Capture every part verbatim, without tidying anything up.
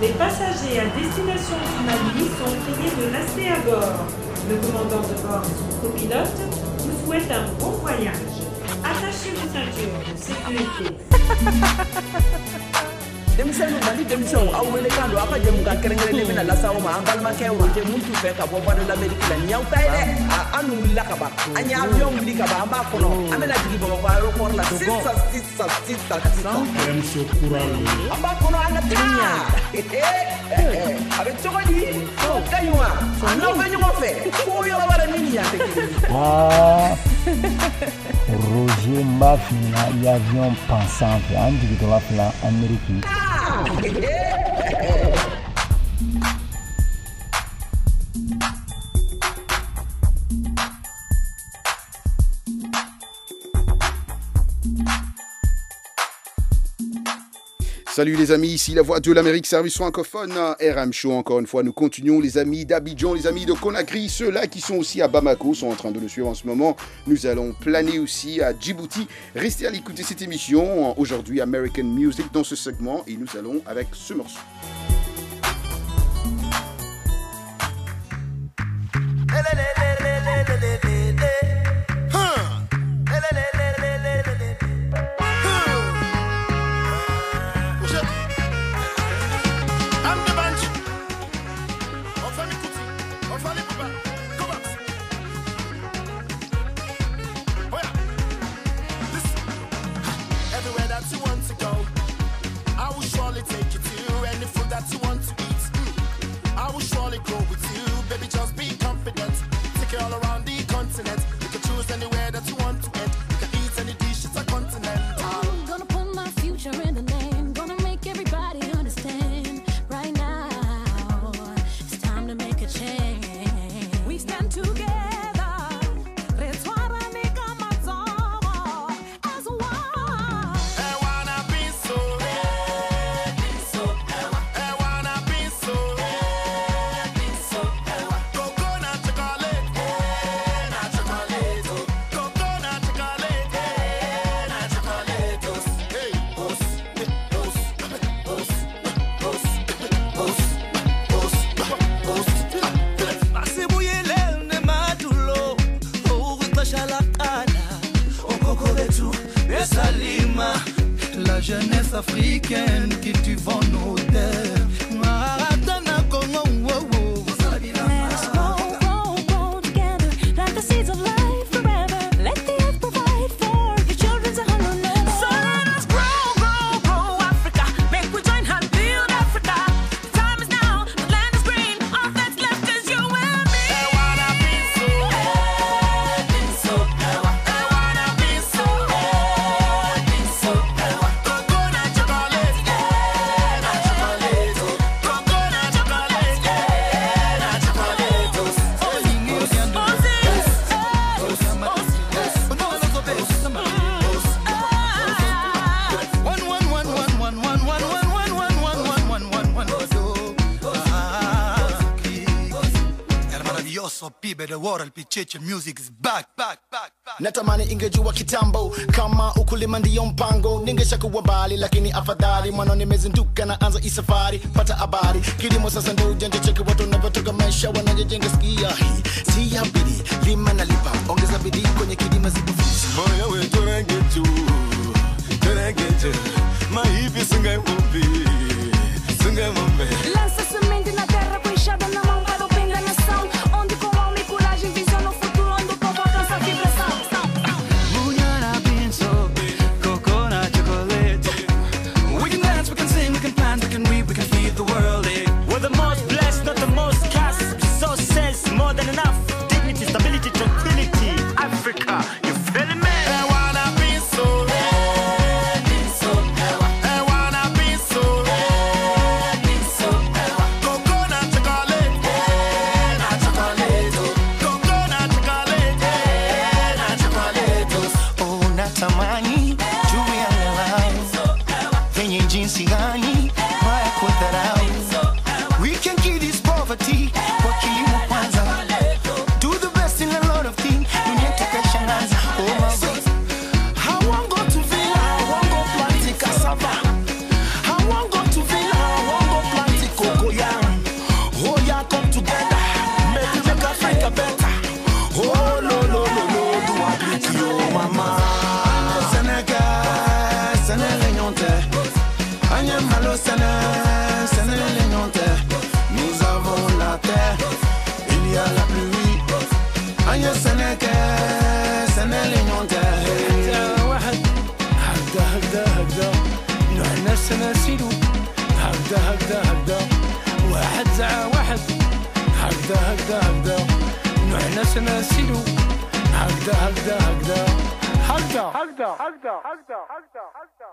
Les passagers à destination du Mali sont priés de rester à bord. Le commandant de bord et son copilote vous souhaitent un bon voyage. Attachez vos ceintures de sécurité. Demisɛnninw Mali denmisɛnw aw wele kan don aw ka jɛmukan kɛrɛnkɛrɛnnen bɛna lase aw ma an balimakɛw ma tɛ mun t'u fɛ ka bɔ voie de l'Amérique la nin y'aw ta ye dɛ an dun wulila ka ban an ye avion wuli ka ban an b'a kɔnɔ an bɛna jigin Bamakɔ aéroport la sisan sisan sisan sisan an b'a kɔnɔ an ka taa a bɛ cogo di o ka ɲi wa an n'aw bɛ ɲɔgɔn fɛ fo yɔrɔ wɛrɛ min ni yan tɛ kelen ye. Roger Mafina y avion pensant an jigitɔla fila Amérique. Salut les amis, ici la voix de l'Amérique, service francophone, R M Show. Encore une fois, nous continuons. Les amis d'Abidjan, les amis de Conakry, ceux-là qui sont aussi à Bamako sont en train de le suivre en ce moment. Nous allons planer aussi à Djibouti. Restez à l'écoute de cette émission. Aujourd'hui, American Music dans ce segment et nous allons avec ce morceau. Music is back, back, back, back. Natamani ingejua kitambo kama ukulima ndiyo mpango, ningeshakuwa mbali lakini afadhali mwana nimezinduka na anza isafari. Pata habari kilimo sasa ndio ujanja, cheki watu wanavyotoka maisha wanajenga. Sikia hii si ya bidii, lima na lipa, ongeza bidii kwenye kilimo zikufuzi. Moyo wetu rengetu rengetu maipi singa mumbi singa mumbi. Lança semente na terra com enxada na mão para o pinga nação, onde com homem coragem visão no futuro onde o povo alcança a vibração. Mulher pinso, coconut chocolate. We can dance, we can sing, we can plant, we can weave, we can feed the world. Eh? We're the most blessed, not the most cast. So says more than enough. Dignity, stability, tranquility. Sénègue, Sénègue les nantais. Nous avons la terre, il y a la pluie. Aïe Sénègue, Sénègue les nantais. هكذا هكذا هكذا نحنا سناسيلو هكذا هكذا هكذا واحد زعا واحد هكذا هكذا هكذا نحنا سناسيلو هكذا هكذا هكذا هكذا هكذا هكذا هكذا هكذا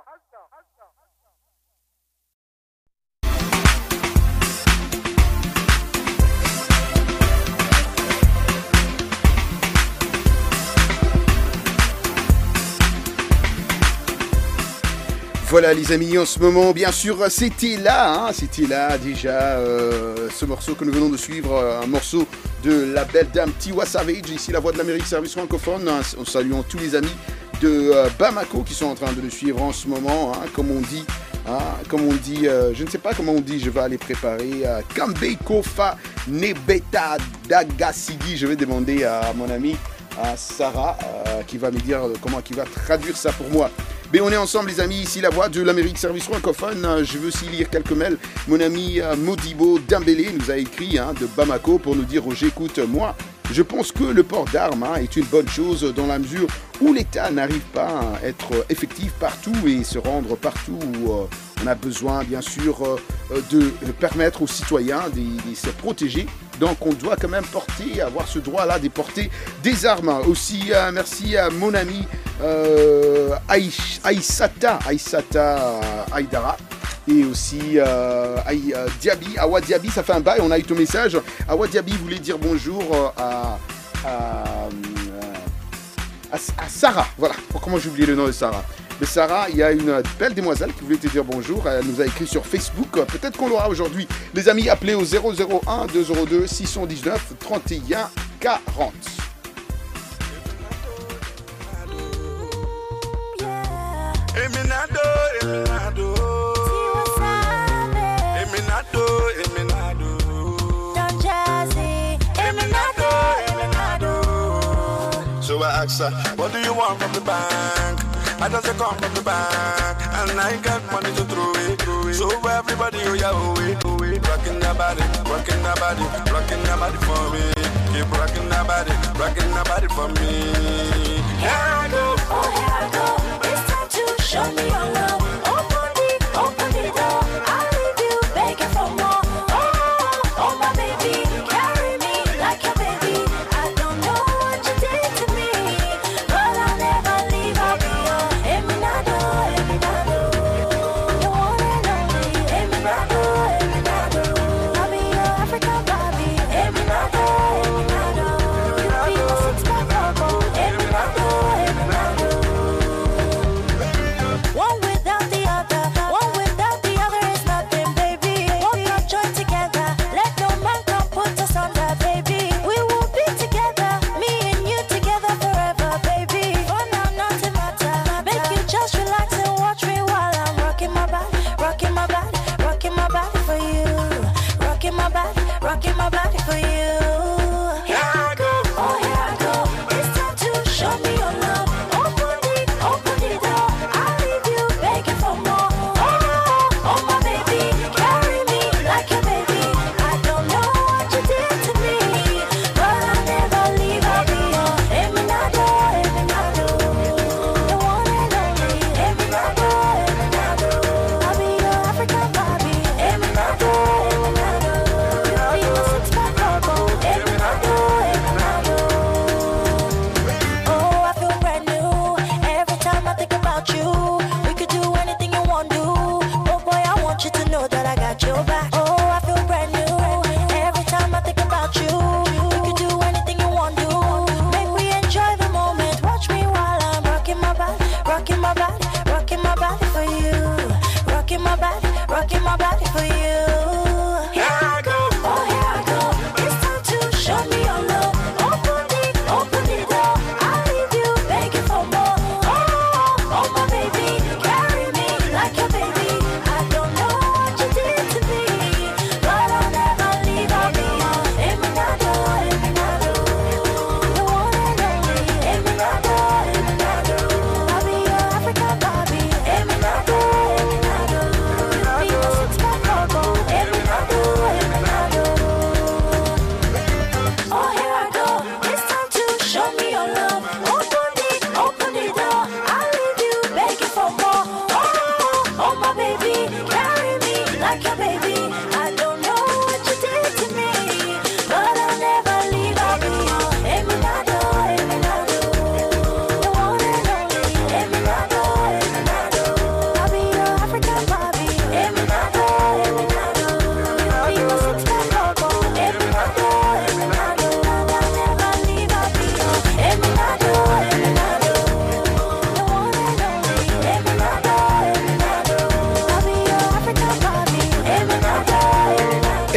Voilà les amis, en ce moment, bien sûr, c'était là, hein, c'était là déjà, euh, ce morceau que nous venons de suivre, un morceau de la belle dame Tiwa Savage, ici la voix de l'Amérique, service francophone, hein, en saluant tous les amis de euh, Bamako qui sont en train de le suivre en ce moment, hein, comme on dit, hein, comme on dit, euh, je ne sais pas comment on dit, je vais aller préparer, euh, Kambe Kofa Nebeta Dagasigi, je vais demander à mon ami, à Sarah, euh, qui va me dire comment, qui va traduire ça pour moi. Mais on est ensemble les amis, ici la voix de l'Amérique service francophone. Je veux aussi lire quelques mails. Mon ami Modibo Dembélé nous a écrit hein, de Bamako pour nous dire Roger, écoute, moi je pense que le port d'armes hein, est une bonne chose dans la mesure où l'État n'arrive pas à être effectif partout et se rendre partout où euh, on a besoin bien sûr euh, de permettre aux citoyens de, de se protéger. Donc on doit quand même porter, avoir ce droit-là de porter des armes. Aussi, euh, merci à mon ami euh, Aïch, Aïssata, Aïssata Aïdara. Et aussi euh, Aï, euh, Diaby, Awa Diaby, ça fait un bail, on a eu ton message. Awa Diaby voulait dire bonjour à, à, à, à Sarah. Voilà, comment j'ai oublié le nom de Sarah. Mais Sarah, il y a une belle demoiselle qui voulait te dire bonjour. Elle nous a écrit sur Facebook. Peut-être qu'on l'aura aujourd'hui. Les amis, appelez au zéro zéro un deux zéro deux six cent dix-neuf trente et un quarante. Eminado, Eminado. Eminado, Eminado. Don Jazzy, Eminado, Eminado. So I asked her, what do you want from the bank? I just come from the bank, and I got money to throw it. So everybody, oh yeah, oh it, oh it. Rockin' that body, rockin' that body, rockin' that body for me. Keep rockin' that body, rockin' that body for me. Here I go, Oh, here I go. It's time to show me your love. Open the, open the door. I'll leave you begging for more. Oh, oh, my baby, carry me like your baby. I don't know what you did to me, but I'll never leave. I'll be your Eminado, Eminado. Your one and only Eminado, Eminado. I'll be your African Barbie, Eminado, Eminado. You'll be my six-pack logo, Eminado, Eminado.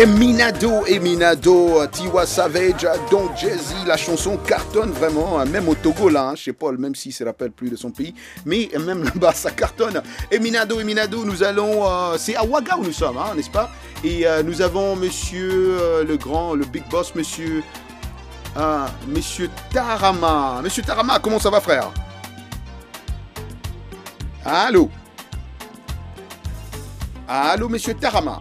Eminado, Eminado, Tiwa Savage, Don Jazzy, la chanson cartonne vraiment, même au Togo là, hein, je sais pas, même s'il se rappelle plus de son pays, mais même là-bas ça cartonne. Eminado, Eminado, nous allons, euh, c'est à Ouaga où nous sommes, hein, n'est-ce pas? Et euh, nous avons monsieur euh, le grand, le big boss, monsieur, euh, monsieur Tarama. Monsieur Tarama, comment ça va frère? Allô? Allô, monsieur Tarama?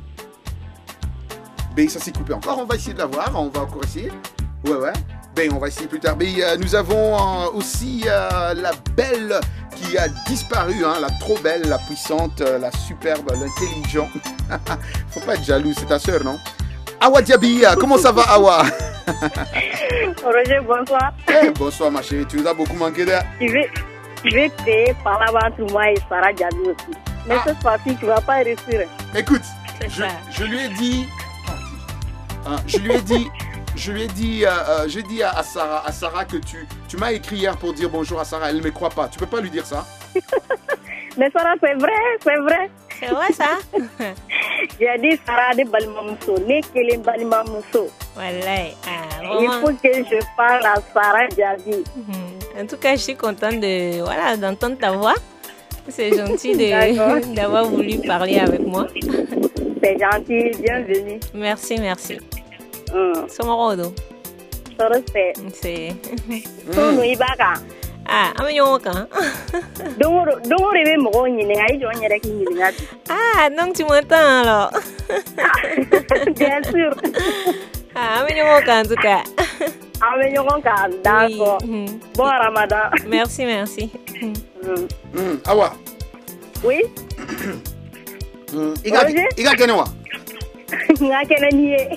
Ben, ça s'est coupé encore, on va essayer de la voir, on va encore essayer. Ouais, ouais. Ben, on va essayer plus tard. Ben, euh, nous avons euh, aussi euh, la belle qui a disparu, hein, la trop belle, la puissante, euh, la superbe, l'intelligente. Faut pas être jaloux, c'est ta sœur, non? Awa Diaby, comment ça va, Awa? Roger, bonsoir. Eh, bonsoir, ma chérie, tu nous as beaucoup manqué là. Je vais, je vais créer par là entre moi et Sarah Diaby aussi. Mais ah. cette fois-ci, tu vas pas réussir. Écoute, je, je lui ai dit... Hein, je lui ai dit, je lui ai dit, euh, euh, j'ai dit à, à Sarah, à Sarah que tu, tu m'as écrit hier pour dire bonjour à Sarah. Elle ne me croit pas. Tu peux pas lui dire ça? Mais Sarah, c'est vrai, c'est vrai. C'est vrai ça? J'ai dit Sarah de Balimamousso, né qu'elle est Balimamousso. Voilà. Ah, il faut que je parle à Sarah Diaby. Mm-hmm. En tout cas, je suis contente de, voilà, d'entendre ta voix. C'est gentil de, d'avoir voulu parler avec moi. C'est gentil, bienvenue. Merci, merci. Mm. Somorodo. Sorospe. C'est. Sono ibaka. Ah, amanyoka. Donc, donc, rêver mon nid, aïe, je n'y ai rien. Ah, donc tu m'entends alors. Bien sûr. Ah, amanyoka en tout cas. Amanyoka, d'accord. Oui. Bon Ramadan. Merci, merci. Mm. Mm. Awa. Oui. Mm. Iga, iga kenewa. Nga kene niye.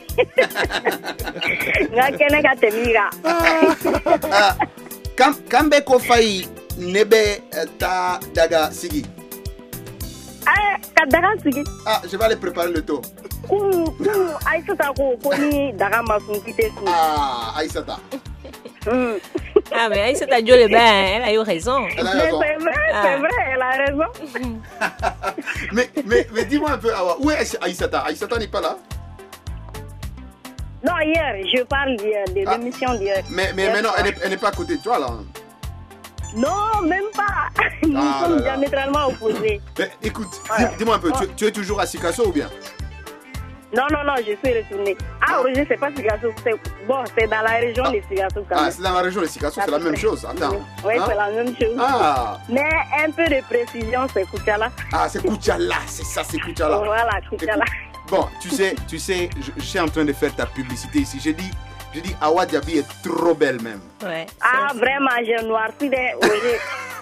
Nga kene katemiga. Kam kambe ko fay nebe ta daga sigi. Ah, ka daga sigi. Ah, je vais aller préparer le taux. Kou kou Aïssata ko koni daga mafunkite su. Ah, Aïssata. Mm. Ah, mais Aïssata Diolé, ben, elle a eu raison. Elle a eu raison. C'est vrai, ah. c'est vrai, elle a raison. mais mais, mais dis-moi un peu, Awa, où est Aïssata? Aïssata n'est pas là? Non, hier, je parle d'hier, de ah. l'émission d'hier. Mais, mais hier maintenant, elle n'est pas à côté de toi, là? Non, même pas. Nous ah, sommes là, là. diamétralement opposés. Mais écoute, ouais. dis-moi un peu, oh. tu, tu es toujours à Sikasso ou bien? Non, non, non, je suis retournée. Ah, Roger, c'est pas Sikasso. Bon, c'est dans la région ah. de Sikasso quand même. Ah, c'est dans la région de Sikasso, c'est la même chose. Attends. Oui, hein? c'est la même chose. Ah. Mais un peu de précision, c'est Koutiala. Ah, c'est Koutiala, c'est ça, c'est Koutiala. Voilà, Koutiala. Bon, tu sais, tu sais, je, je suis en train de faire ta publicité ici. J'ai dit, j'ai dit, Awa Diaby est trop belle même. Ouais. Ah, vraiment, j'ai noirci de Roger.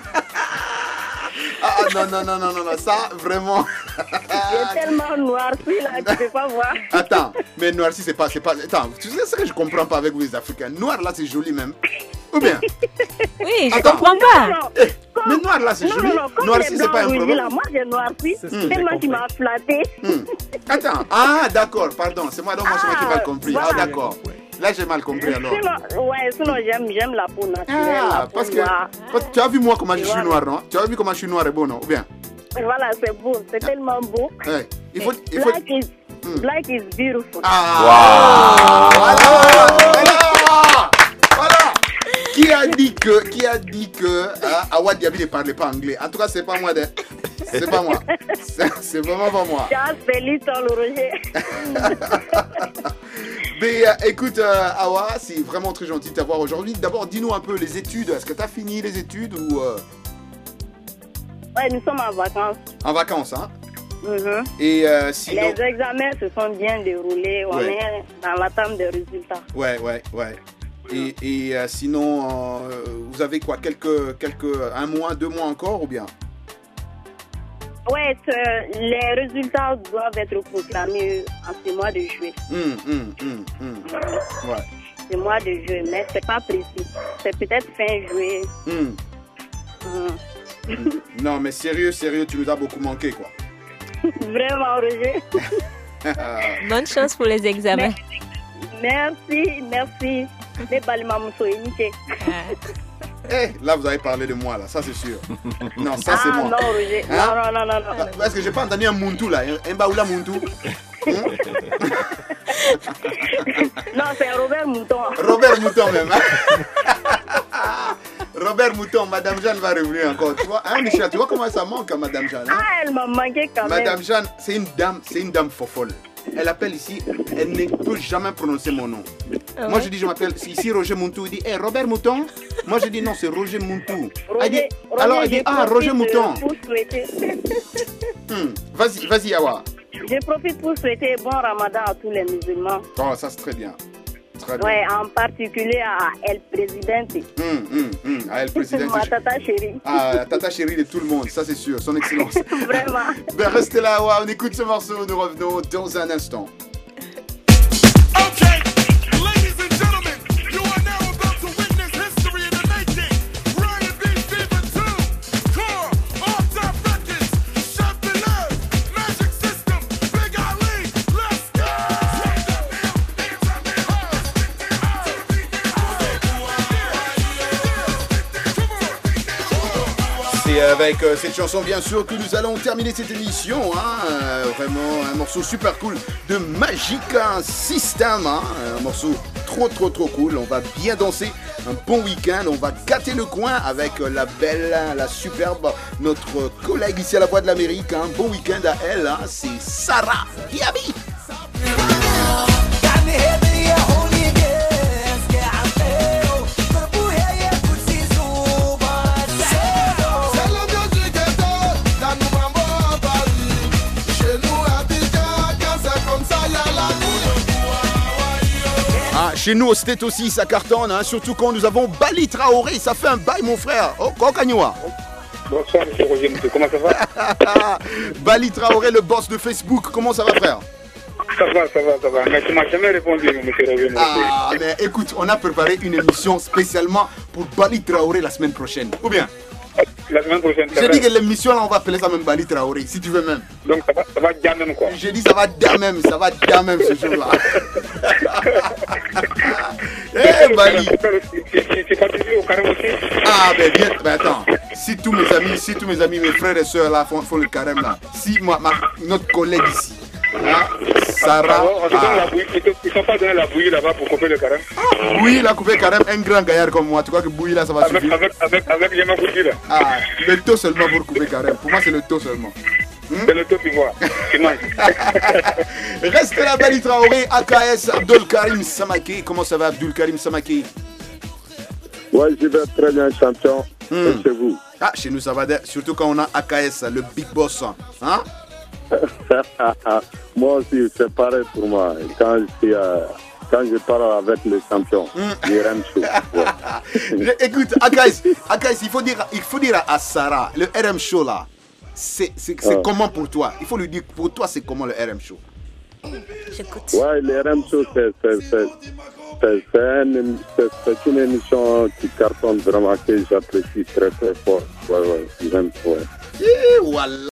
Ah non, non, non, non, non, non, ça, vraiment. J'ai tellement noirci là, tu peux pas voir. Attends, mais noirci, c'est pas, c'est pas... Attends, tu sais ce que je comprends pas avec vous les Africains. Noir là, c'est joli même. Ou bien? Oui, je Attends, comprends pas. Non, non, eh, comme, mais noir là, c'est joli. Non, non, non, noirci, c'est pas un problème. Là, moi, j'ai noirci. C'est tellement tu m'as flatté. Hmm. Attends, ah, d'accord, pardon. C'est moi, donc moi, ah, j'ai mal compris. Voilà. Ah, d'accord. Là, j'ai mal compris alors. Sinon, ouais, sinon, j'aime, j'aime la peau naturelle. Ah, parce que, parce que tu as vu moi comment je suis noir, non? Tu as vu comment je suis noir et beau, non? Ou bien? Voilà, c'est beau, c'est ah. tellement beau. Ouais. Il faut, il faut... Black, is, hmm. black is beautiful. Ah, wow. Voilà, voilà, voilà. Qui a dit que, qui a dit que hein, Awa Diaby ne parlait pas anglais? En tout cas, c'est pas moi, de... c'est pas moi. C'est, c'est vraiment pas moi. Just a little, Roger. Mais euh, écoute, euh, Awa, c'est vraiment très gentil de t'avoir aujourd'hui. D'abord, dis-nous un peu les études. Est-ce que tu as fini les études ou euh... Ouais, nous sommes en vacances. En vacances, hein? Mm-hmm. Et euh, sinon... Les examens se sont bien déroulés. On ouais. est dans l'attente des résultats. Ouais, ouais, ouais. Et, et euh, sinon, euh, vous avez quoi, quelques, quelques, un mois, deux mois encore ou bien? Ouais, les résultats doivent être proclamés en ce mois de juillet. Mmh, mmh, mmh, mmh. Ouais. Ce mois de juillet, mais c'est pas précis. C'est peut-être fin juillet. Mmh. Mmh. Non, mais sérieux, sérieux, tu nous as beaucoup manqué, quoi. Vraiment, Roger. Bonne chance pour les examens. Mais, merci, merci. Les Balimamousso, inité. Eh, là, vous avez parlé de moi, là, ça c'est sûr. Non, ça ah, c'est moi. Non, Roger. Hein? Non, non, non, non, non. Parce que j'ai pas entendu un Muntu, là, un Baoula Muntu. Hein? Non, c'est Robert Mouton. Robert Mouton même. Hein? Robert Mouton, Madame Jeanne va revenir encore. Tu vois, hein, Michel, tu vois comment ça manque à Madame Jeanne. Hein? Ah, elle m'a manqué quand même. Madame Jeanne, c'est une dame, c'est une dame fofolle. Elle appelle ici, elle ne peut jamais prononcer mon nom. Ah ouais? Moi je dis, je m'appelle ici Roger Mouton. Il dit, hey, Robert Mouton. Moi je dis, non, c'est Roger Mouton. Roger, dit, Roger, alors elle dit, ah, Roger Mouton. hmm, vas-y, vas-y, Awa. Je profite pour souhaiter bon ramadan à tous les musulmans. Oh, ça c'est très bien. Très bien. Ouais, en particulier à El Presidente. Hum, hum, hum, à El Presidente. Ma tata chérie. Ah, la tata chérie de tout le monde, ça c'est sûr, son excellence. Vraiment. Ben restez là, Awa, on écoute ce morceau, nous revenons dans un instant. Okay, ladies and gentlemen, you are now about to witness history in the making. Ryan B. Fever two, Core, All Top Records, Chef de l'Oeuvre, Magic System, Big Ali, let's go! C'est avec euh, cette chanson bien sûr que nous allons terminer cette émission. Hein, euh, vraiment un morceau super cool de Magic System. Hein, un morceau trop trop trop cool. On va bien danser. Un bon week-end. On va gâter le coin avec la belle, la superbe, notre collègue ici à la Voix de l'Amérique. Un bon week-end à elle. Hein, c'est Sarah Diaby. Chez nous au State aussi ça cartonne, hein, surtout quand nous avons Bali Traoré, ça fait un bail mon frère. Oh, Kokanywa. Bonsoir monsieur Roger, comment ça va? Bali Traoré, le boss de Facebook, comment ça va frère? Ça va, ça va, ça va, mais tu m'as jamais répondu monsieur Roger. Ah mais écoute, on a préparé une émission spécialement pour Bali Traoré la semaine prochaine, ou bien? La semaine prochaine. J'ai dit que l'émission là on va appeler ça même Bali Traoré, si tu veux même. Donc ça va, ça va bien même quoi. J'ai dit ça va bien même, ça va bien même ce jour là. Eh hey, Bali. Tu participes au carême aussi? Ah ben bien, ben attends. Si tous mes amis, si tous mes amis, mes frères et sœurs là font, font le carême là, si moi, ma, notre collègue ici, hein, Sarah. Alors, ah. Ils sont pas donné la bouillie là-bas pour couper le carême? Oui, il a coupé carême, un grand gaillard comme moi. Tu crois que bouillie là ça va avec, suffire? Avec, avec, avec Yama Bouillie là. Ah, le taux seulement pour couper carême. Pour moi c'est le taux seulement. Hmm? C'est le taux qui voit. Reste là, Bali Traoré, A K S, Abdul Karim Samake. Comment ça va, Abdul Karim Samake? Ouais, je vais très bien, champion. Hmm. Et chez vous? Ah, chez nous ça va, surtout quand on a A K S, le big boss. Hein? Moi aussi, c'est pareil pour moi. Quand je, suis, euh, quand je parle avec le champion, mm. je aime chaud. Ouais. Écoute, A K S, A K S, il faut dire, il faut dire à Sarah, le R M Show là, c'est ah. comment pour toi? Il faut lui dire, pour toi, c'est comment le R M Show? J'écoute. Ouais, le R M Show, c'est une émission qui cartonne vraiment, que j'apprécie très très fort. Ouais, ouais, j'aime. Ouais. Et voilà.